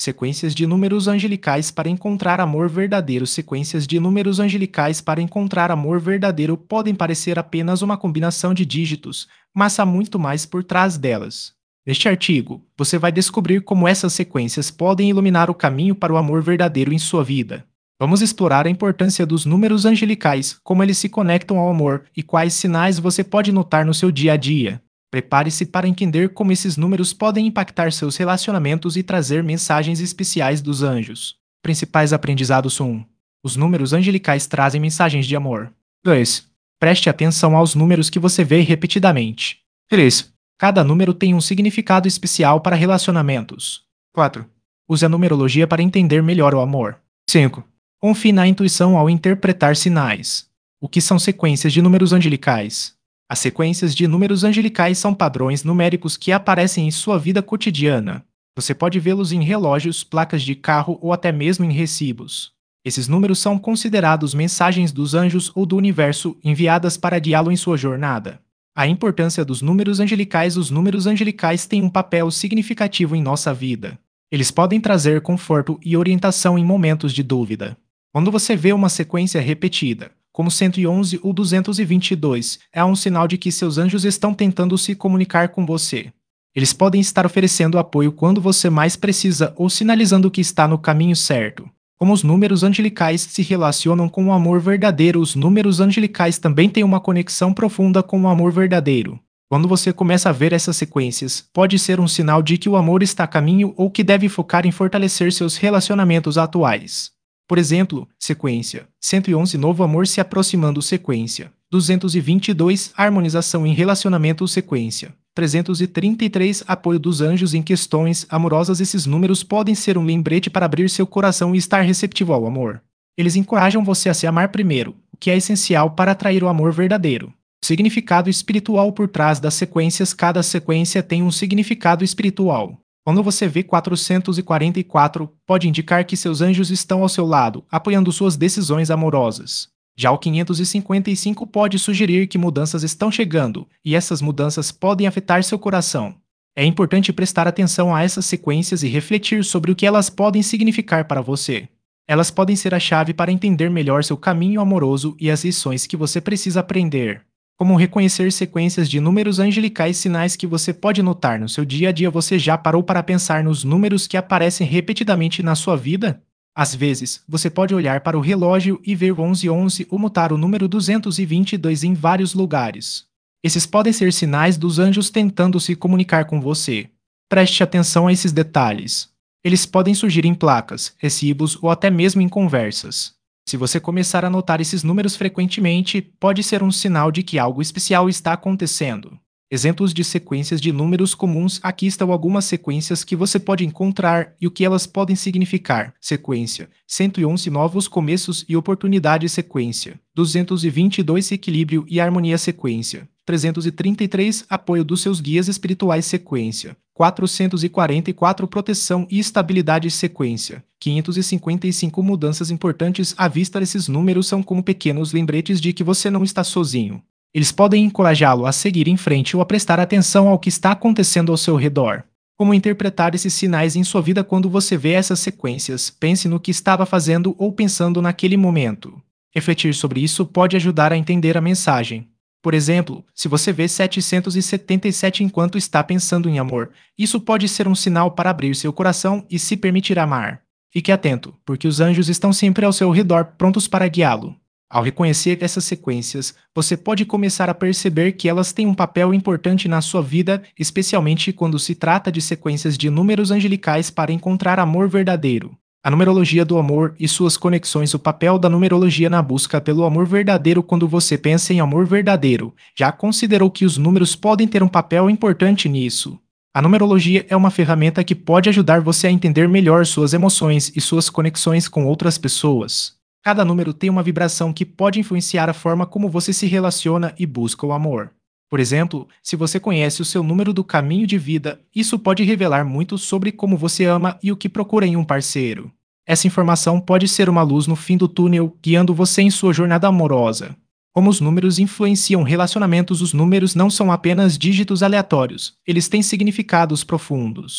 Sequências de números angelicais para encontrar amor verdadeiro. Sequências de números angelicais para encontrar amor verdadeiro podem parecer apenas uma combinação de dígitos, mas há muito mais por trás delas. Neste artigo, você vai descobrir como essas sequências podem iluminar o caminho para o amor verdadeiro em sua vida. Vamos explorar a importância dos números angelicais, como eles se conectam ao amor e quais sinais você pode notar no seu dia a dia. Prepare-se para entender como esses números podem impactar seus relacionamentos e trazer mensagens especiais dos anjos. Principais aprendizados 1. Os números angelicais trazem mensagens de amor. 2. Preste atenção aos números que você vê repetidamente. 3. Cada número tem um significado especial para relacionamentos. 4. Use a numerologia para entender melhor o amor. 5. Confie na intuição ao interpretar sinais. O que são sequências de números angelicais? As sequências de números angelicais são padrões numéricos que aparecem em sua vida cotidiana. Você pode vê-los em relógios, placas de carro ou até mesmo em recibos. Esses números são considerados mensagens dos anjos ou do universo enviadas para guiá-lo em sua jornada. A importância dos números angelicais. Os números angelicais têm um papel significativo em nossa vida. Eles podem trazer conforto e orientação em momentos de dúvida. Quando você vê uma sequência repetida, como 111 ou 222, é um sinal de que seus anjos estão tentando se comunicar com você. Eles podem estar oferecendo apoio quando você mais precisa ou sinalizando que está no caminho certo. Como os números angelicais se relacionam com o amor verdadeiro, os números angelicais também têm uma conexão profunda com o amor verdadeiro. Quando você começa a ver essas sequências, pode ser um sinal de que o amor está a caminho ou que deve focar em fortalecer seus relacionamentos atuais. Por exemplo, sequência 111 novo amor se aproximando. Sequência 222 harmonização em relacionamento. Sequência 333 apoio dos anjos em questões amorosas. Esses números podem ser um lembrete para abrir seu coração e estar receptivo ao amor. Eles encorajam você a se amar primeiro, o que é essencial para atrair o amor verdadeiro. O significado espiritual por trás das sequências. Cada sequência tem um significado espiritual. Quando você vê 444, pode indicar que seus anjos estão ao seu lado, apoiando suas decisões amorosas. Já o 555 pode sugerir que mudanças estão chegando, e essas mudanças podem afetar seu coração. É importante prestar atenção a essas sequências e refletir sobre o que elas podem significar para você. Elas podem ser a chave para entender melhor seu caminho amoroso e as lições que você precisa aprender. Como reconhecer sequências de números angelicais. Sinais que você pode notar no seu dia a dia. Você já parou para pensar nos números que aparecem repetidamente na sua vida? Às vezes, você pode olhar para o relógio e ver o 1111 ou notar o número 222 em vários lugares. Esses podem ser sinais dos anjos tentando se comunicar com você. Preste atenção a esses detalhes. Eles podem surgir em placas, recibos ou até mesmo em conversas. Se você começar a notar esses números frequentemente, pode ser um sinal de que algo especial está acontecendo. Exemplos de sequências de números comuns. Aqui estão algumas sequências que você pode encontrar e o que elas podem significar. Sequência 111 novos começos e oportunidades. Sequência 222 equilíbrio e harmonia. Sequência 333 apoio dos seus guias espirituais. Sequência 444 proteção e estabilidade. Sequência 555 mudanças importantes. À vista, esses números são como pequenos lembretes de que você não está sozinho. Eles podem encorajá-lo a seguir em frente ou a prestar atenção ao que está acontecendo ao seu redor. Como interpretar esses sinais em sua vida? Quando você vê essas sequências, pense no que estava fazendo ou pensando naquele momento. Refletir sobre isso pode ajudar a entender a mensagem. Por exemplo, se você vê 777 enquanto está pensando em amor, isso pode ser um sinal para abrir seu coração e se permitir amar. Fique atento, porque os anjos estão sempre ao seu redor, prontos para guiá-lo. Ao reconhecer essas sequências, você pode começar a perceber que elas têm um papel importante na sua vida, especialmente quando se trata de sequências de números angelicais para encontrar amor verdadeiro. A numerologia do amor e suas conexões. O papel da numerologia na busca pelo amor verdadeiro. Quando você pensa em amor verdadeiro, já considerou que os números podem ter um papel importante nisso? A numerologia é uma ferramenta que pode ajudar você a entender melhor suas emoções e suas conexões com outras pessoas. Cada número tem uma vibração que pode influenciar a forma como você se relaciona e busca o amor. Por exemplo, se você conhece o seu número do caminho de vida, isso pode revelar muito sobre como você ama e o que procura em um parceiro. Essa informação pode ser uma luz no fim do túnel, guiando você em sua jornada amorosa. Como os números influenciam relacionamentos. Os números não são apenas dígitos aleatórios, eles têm significados profundos.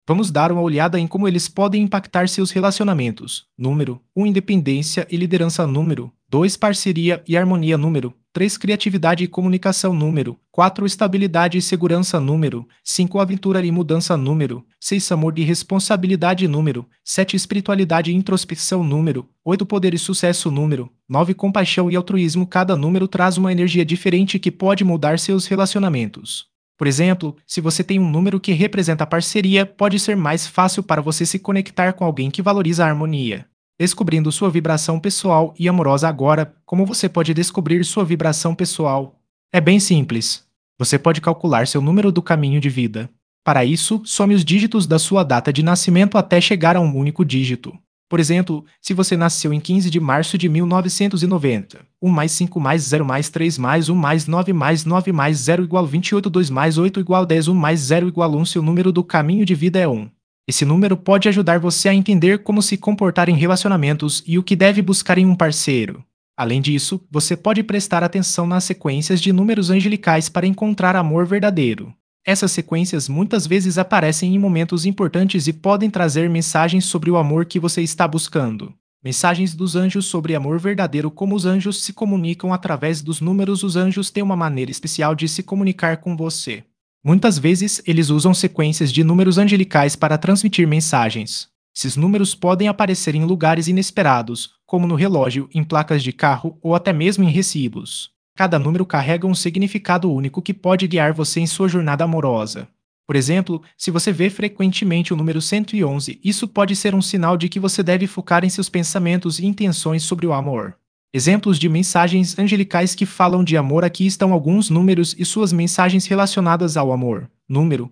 Vamos dar uma olhada em como eles podem impactar seus relacionamentos. Número: 1. Independência e liderança. Número: 2. Parceria e harmonia. Número: 3. Criatividade e comunicação. Número: 4. Estabilidade e segurança. Número: 5. Aventura e mudança. Número: 6. Amor e responsabilidade. Número: 7. Espiritualidade e introspecção. Número: 8. Poder e sucesso. Número: 9. Compaixão e altruísmo. Cada número traz uma energia diferente que pode mudar seus relacionamentos. Por exemplo, se você tem um número que representa a parceria, pode ser mais fácil para você se conectar com alguém que valoriza a harmonia. Descobrindo sua vibração pessoal e amorosa agora, como você pode descobrir sua vibração pessoal? É bem simples. Você pode calcular seu número do caminho de vida. Para isso, some os dígitos da sua data de nascimento até chegar a um único dígito. Por exemplo, se você nasceu em 15 de março de 1990, 1 mais 5 mais 0 mais 3 mais 1 mais 9 mais 0 igual 28, 2 mais 8 igual 10, 1 mais 0 igual 1. Seu número do caminho de vida é 1. Esse número pode ajudar você a entender como se comportar em relacionamentos e o que deve buscar em um parceiro. Além disso, você pode prestar atenção nas sequências de números angelicais para encontrar amor verdadeiro. Essas sequências muitas vezes aparecem em momentos importantes e podem trazer mensagens sobre o amor que você está buscando. Mensagens dos anjos sobre amor verdadeiro. Como os anjos se comunicam através dos números. Os anjos têm uma maneira especial de se comunicar com você. Muitas vezes, eles usam sequências de números angelicais para transmitir mensagens. Esses números podem aparecer em lugares inesperados, como no relógio, em placas de carro ou até mesmo em recibos. Cada número carrega um significado único que pode guiar você em sua jornada amorosa. Por exemplo, se você vê frequentemente o número 111, isso pode ser um sinal de que você deve focar em seus pensamentos e intenções sobre o amor. Exemplos de mensagens angelicais que falam de amor. Aqui estão alguns números e suas mensagens relacionadas ao amor. Número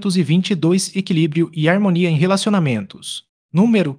222. Equilíbrio e harmonia em relacionamentos. Número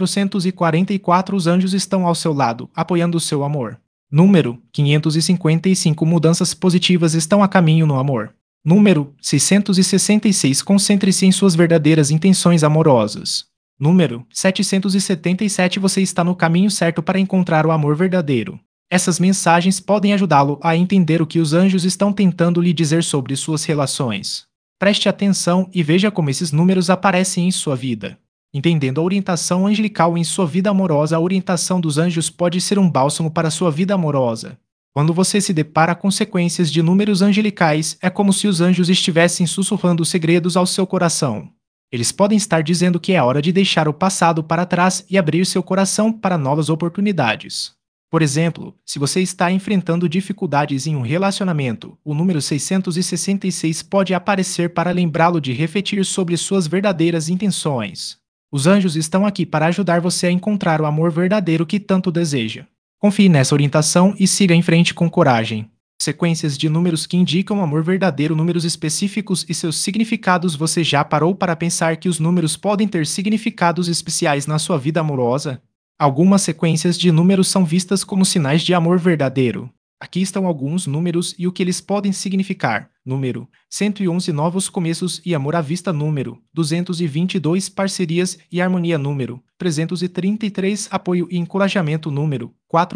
444. Os anjos estão ao seu lado, apoiando o seu amor. Número 555. Mudanças positivas estão a caminho no amor. Número 666. Concentre-se em suas verdadeiras intenções amorosas. Número 777. Você está no caminho certo para encontrar o amor verdadeiro. Essas mensagens podem ajudá-lo a entender o que os anjos estão tentando lhe dizer sobre suas relações. Preste atenção e veja como esses números aparecem em sua vida. Entendendo a orientação angelical em sua vida amorosa. A orientação dos anjos pode ser um bálsamo para sua vida amorosa. Quando você se depara com sequências de números angelicais, é como se os anjos estivessem sussurrando segredos ao seu coração. Eles podem estar dizendo que é hora de deixar o passado para trás e abrir seu coração para novas oportunidades. Por exemplo, se você está enfrentando dificuldades em um relacionamento, o número 666 pode aparecer para lembrá-lo de refletir sobre suas verdadeiras intenções. Os anjos estão aqui para ajudar você a encontrar o amor verdadeiro que tanto deseja. Confie nessa orientação e siga em frente com coragem. Sequências de números que indicam amor verdadeiro. Números específicos e seus significados. Você já parou para pensar que os números podem ter significados especiais na sua vida amorosa? Algumas sequências de números são vistas como sinais de amor verdadeiro. Aqui estão alguns números e o que eles podem significar. Número 111. Novos começos e amor à vista. Número 222. Parcerias e harmonia. Número 333. Apoio e encorajamento. Número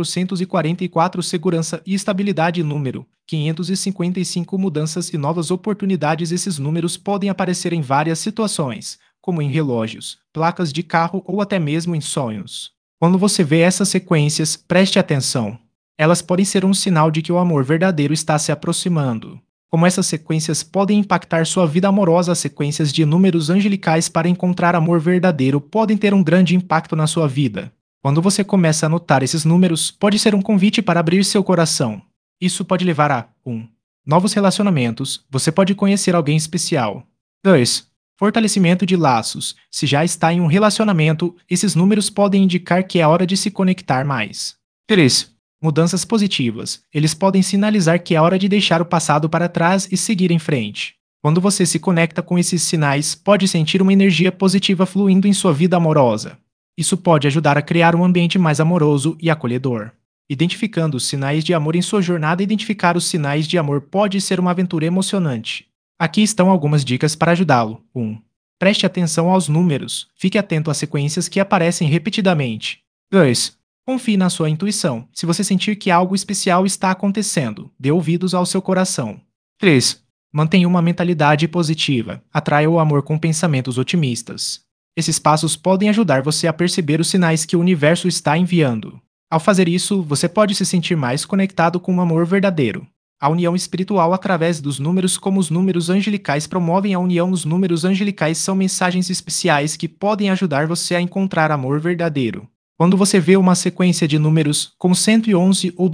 444. Segurança e estabilidade. Número 555. Mudanças e novas oportunidades. Esses números podem aparecer em várias situações, como em relógios, placas de carro ou até mesmo em sonhos. Quando você vê essas sequências, preste atenção. Elas podem ser um sinal de que o amor verdadeiro está se aproximando. Como essas sequências podem impactar sua vida amorosa. As sequências de números angelicais para encontrar amor verdadeiro podem ter um grande impacto na sua vida. Quando você começa a notar esses números, pode ser um convite para abrir seu coração. Isso pode levar a 1. Novos relacionamentos. Você pode conhecer alguém especial. 2. Fortalecimento de laços. Se já está em um relacionamento, esses números podem indicar que é hora de se conectar mais. 3. Mudanças positivas. Eles podem sinalizar que é hora de deixar o passado para trás e seguir em frente. Quando você se conecta com esses sinais, pode sentir uma energia positiva fluindo em sua vida amorosa. Isso pode ajudar a criar um ambiente mais amoroso e acolhedor. Identificando os sinais de amor em sua jornada. Identificar os sinais de amor pode ser uma aventura emocionante. Aqui estão algumas dicas para ajudá-lo. 1. Preste atenção aos números. Fique atento às sequências que aparecem repetidamente. 2. Confie na sua intuição. Se você sentir que algo especial está acontecendo, dê ouvidos ao seu coração. 3. Mantenha uma mentalidade positiva. Atraia o amor com pensamentos otimistas. Esses passos podem ajudar você a perceber os sinais que o universo está enviando. Ao fazer isso, você pode se sentir mais conectado com o amor verdadeiro. A união espiritual através dos números, como os números angelicais promovem a união. Os números angelicais são mensagens especiais que podem ajudar você a encontrar amor verdadeiro. Quando você vê uma sequência de números, como 111 ou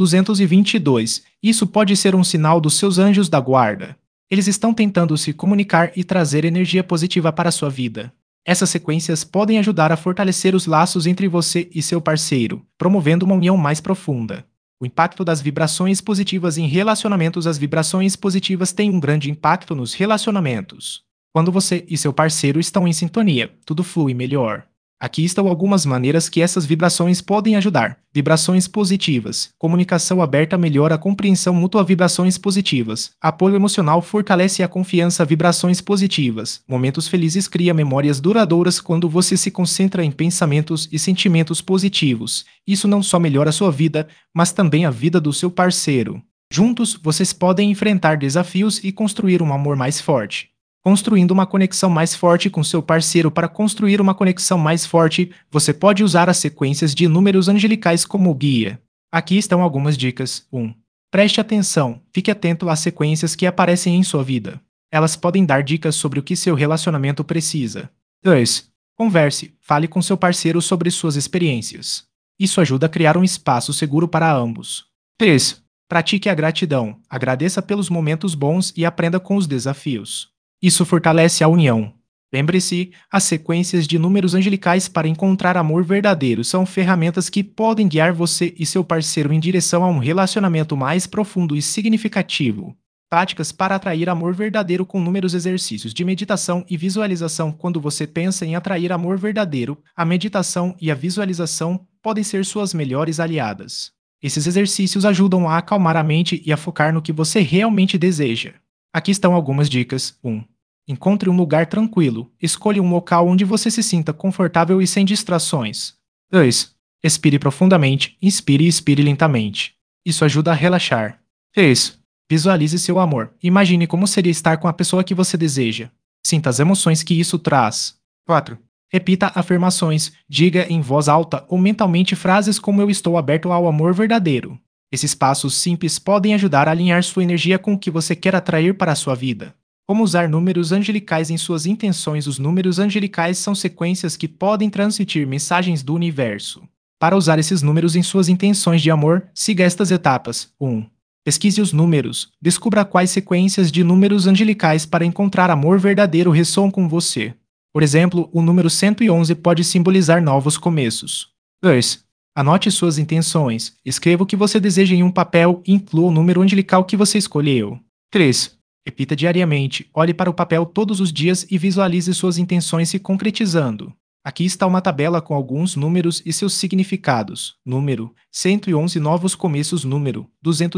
222, isso pode ser um sinal dos seus anjos da guarda. Eles estão tentando se comunicar e trazer energia positiva para a sua vida. Essas sequências podem ajudar a fortalecer os laços entre você e seu parceiro, promovendo uma união mais profunda. O impacto das vibrações positivas em relacionamentos. As vibrações positivas têm um grande impacto nos relacionamentos. Quando você e seu parceiro estão em sintonia, tudo flui melhor. Aqui estão algumas maneiras que essas vibrações podem ajudar. Vibrações positivas. Comunicação aberta melhora a compreensão mútua. Vibrações positivas. Apoio emocional fortalece a confiança. Vibrações positivas. Momentos felizes cria memórias duradouras. Quando você se concentra em pensamentos e sentimentos positivos, isso não só melhora a sua vida, mas também a vida do seu parceiro. Juntos, vocês podem enfrentar desafios e construir um amor mais forte. Construindo uma conexão mais forte com seu parceiro. Para construir uma conexão mais forte, você pode usar as sequências de números angelicais como guia. Aqui estão algumas dicas. 1. Preste atenção, fique atento às sequências que aparecem em sua vida. Elas podem dar dicas sobre o que seu relacionamento precisa. 2. Converse, fale com seu parceiro sobre suas experiências. Isso ajuda a criar um espaço seguro para ambos. 3. Pratique a gratidão, agradeça pelos momentos bons e aprenda com os desafios. Isso fortalece a união. Lembre-se, as sequências de números angelicais para encontrar amor verdadeiro são ferramentas que podem guiar você e seu parceiro em direção a um relacionamento mais profundo e significativo. Práticas para atrair amor verdadeiro com números. Exercícios de meditação e visualização. Quando você pensa em atrair amor verdadeiro, a meditação e a visualização podem ser suas melhores aliadas. Esses exercícios ajudam a acalmar a mente e a focar no que você realmente deseja. Aqui estão algumas dicas. 1. Encontre um lugar tranquilo. Escolha um local onde você se sinta confortável e sem distrações. 2. Respire profundamente, inspire e expire lentamente. Isso ajuda a relaxar. 3. Visualize seu amor. Imagine como seria estar com a pessoa que você deseja. Sinta as emoções que isso traz. 4. Repita afirmações. Diga em voz alta ou mentalmente frases como "eu estou aberto ao amor verdadeiro". Esses passos simples podem ajudar a alinhar sua energia com o que você quer atrair para a sua vida. Como usar números angelicais em suas intenções. Os números angelicais são sequências que podem transmitir mensagens do universo. Para usar esses números em suas intenções de amor, siga estas etapas. 1. Pesquise os números. Descubra quais sequências de números angelicais para encontrar amor verdadeiro ressoam com você. Por exemplo, o número 111 pode simbolizar novos começos. 2. Anote suas intenções. Escreva o que você deseja em um papel e inclua o número angelical que você escolheu. 3. Repita diariamente. Olhe para o papel todos os dias e visualize suas intenções se concretizando. Aqui está uma tabela com alguns números e seus significados. Número 111 novos começos. Número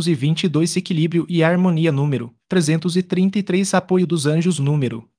222 equilíbrio e harmonia. Número 333 apoio dos anjos. Número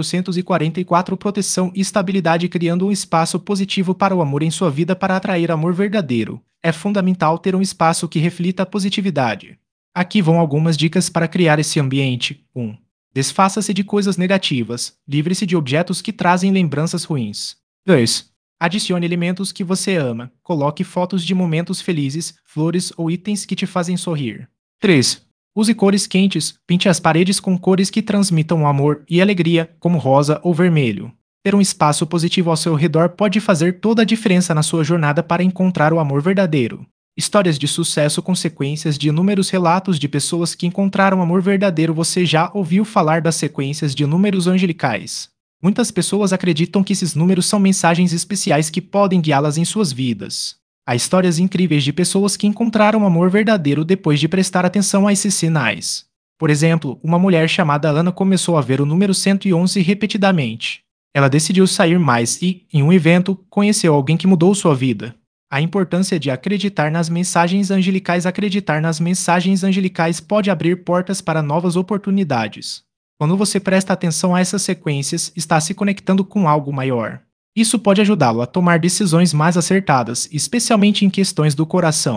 444 proteção e estabilidade. Criando um espaço positivo para o amor em sua vida. Para atrair amor verdadeiro, é fundamental ter um espaço que reflita a positividade. Aqui vão algumas dicas para criar esse ambiente. 1. Desfaça-se de coisas negativas. Livre-se de objetos que trazem lembranças ruins. 2. Adicione elementos que você ama. Coloque fotos de momentos felizes, flores ou itens que te fazem sorrir. 3. Use cores quentes. Pinte as paredes com cores que transmitam amor e alegria, como rosa ou vermelho. Ter um espaço positivo ao seu redor pode fazer toda a diferença na sua jornada para encontrar o amor verdadeiro. Histórias de sucesso com sequências de inúmeros relatos de pessoas que encontraram amor verdadeiro. Você já ouviu falar das sequências de números angelicais? Muitas pessoas acreditam que esses números são mensagens especiais que podem guiá-las em suas vidas. Há histórias incríveis de pessoas que encontraram amor verdadeiro depois de prestar atenção a esses sinais. Por exemplo, uma mulher chamada Ana começou a ver o número 111 repetidamente. Ela decidiu sair mais e, em um evento, conheceu alguém que mudou sua vida. A importância de acreditar nas mensagens angelicais. Acreditar nas mensagens angelicais pode abrir portas para novas oportunidades. Quando você presta atenção a essas sequências, está se conectando com algo maior. Isso pode ajudá-lo a tomar decisões mais acertadas, especialmente em questões do coração.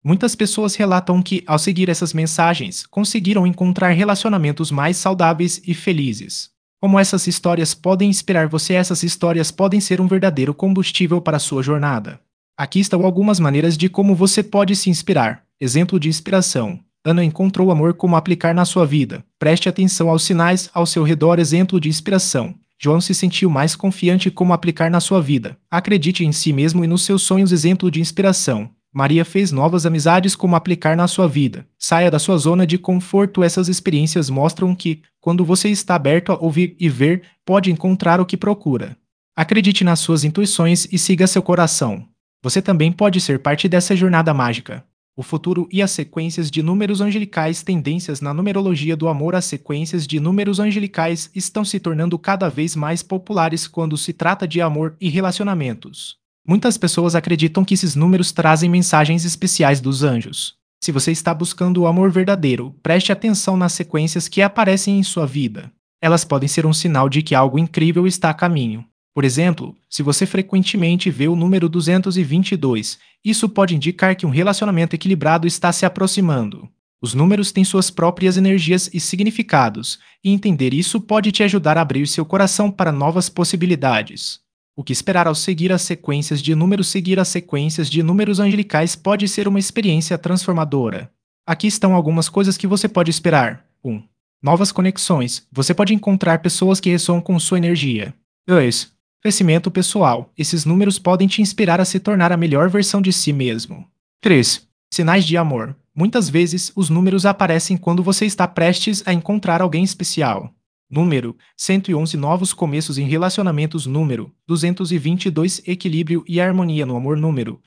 Muitas pessoas relatam que, ao seguir essas mensagens, conseguiram encontrar relacionamentos mais saudáveis e felizes. Como essas histórias podem inspirar você, essas histórias podem ser um verdadeiro combustível para a sua jornada. Aqui estão algumas maneiras de como você pode se inspirar. Exemplo de inspiração. Ana encontrou amor como aplicar na sua vida. Preste atenção aos sinais ao seu redor. Exemplo de inspiração. João se sentiu mais confiante como aplicar na sua vida. Acredite em si mesmo e nos seus sonhos. Exemplo de inspiração. Maria fez novas amizades como aplicar na sua vida. Saia da sua zona de conforto. Essas experiências mostram que, quando você está aberto a ouvir e ver, pode encontrar o que procura. Acredite nas suas intuições e siga seu coração. Você também pode ser parte dessa jornada mágica. O futuro e as sequências de números angelicais. Tendências na numerologia do amor. As sequências de números angelicais estão se tornando cada vez mais populares quando se trata de amor e relacionamentos. Muitas pessoas acreditam que esses números trazem mensagens especiais dos anjos. Se você está buscando o amor verdadeiro, preste atenção nas sequências que aparecem em sua vida. Elas podem ser um sinal de que algo incrível está a caminho. Por exemplo, se você frequentemente vê o número 222, isso pode indicar que um relacionamento equilibrado está se aproximando. Os números têm suas próprias energias e significados, e entender isso pode te ajudar a abrir seu coração para novas possibilidades. O que esperar ao seguir as sequências de números? Seguir as sequências de números angelicais pode ser uma experiência transformadora. Aqui estão algumas coisas que você pode esperar. 1. Novas conexões. Você pode encontrar pessoas que ressoam com sua energia. 2. Crescimento pessoal. Esses números podem te inspirar a se tornar a melhor versão de si mesmo. 3. Sinais de amor. Muitas vezes, os números aparecem quando você está prestes a encontrar alguém especial. Número 111. Novos começos em relacionamentos. Número 222. Equilíbrio e harmonia no amor. Número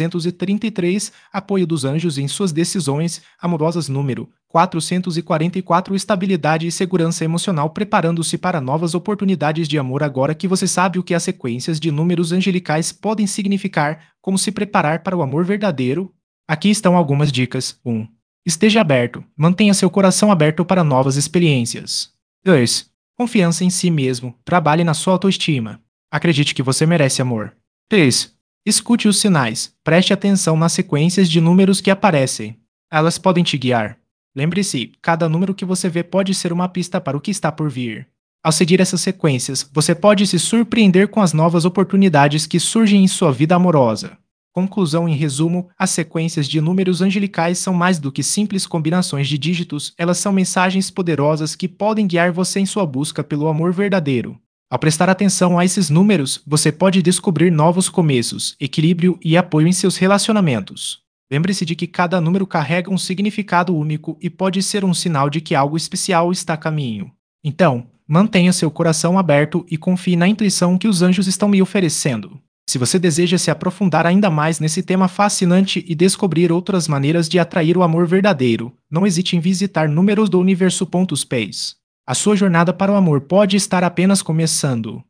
333. Apoio dos anjos em suas decisões amorosas. Número 444. Estabilidade e segurança emocional. Preparando-se para novas oportunidades de amor. Agora que você sabe o que as sequências de números angelicais podem significar, como se preparar para o amor verdadeiro, aqui estão algumas dicas. 1. Esteja aberto. Mantenha seu coração aberto para novas experiências. 2. Confiança em si mesmo. Trabalhe na sua autoestima. Acredite que você merece amor. 3. Escute os sinais. Preste atenção nas sequências de números que aparecem. Elas podem te guiar. Lembre-se, cada número que você vê pode ser uma pista para o que está por vir. Ao seguir essas sequências, você pode se surpreender com as novas oportunidades que surgem em sua vida amorosa. Conclusão. Em resumo, as sequências de números angelicais são mais do que simples combinações de dígitos, elas são mensagens poderosas que podem guiar você em sua busca pelo amor verdadeiro. Ao prestar atenção a esses números, você pode descobrir novos começos, equilíbrio e apoio em seus relacionamentos. Lembre-se de que cada número carrega um significado único e pode ser um sinal de que algo especial está a caminho. Então, mantenha seu coração aberto e confie na intuição que os anjos estão me oferecendo. Se você deseja se aprofundar ainda mais nesse tema fascinante e descobrir outras maneiras de atrair o amor verdadeiro, não hesite em visitar números do universo.space. A sua jornada para o amor pode estar apenas começando.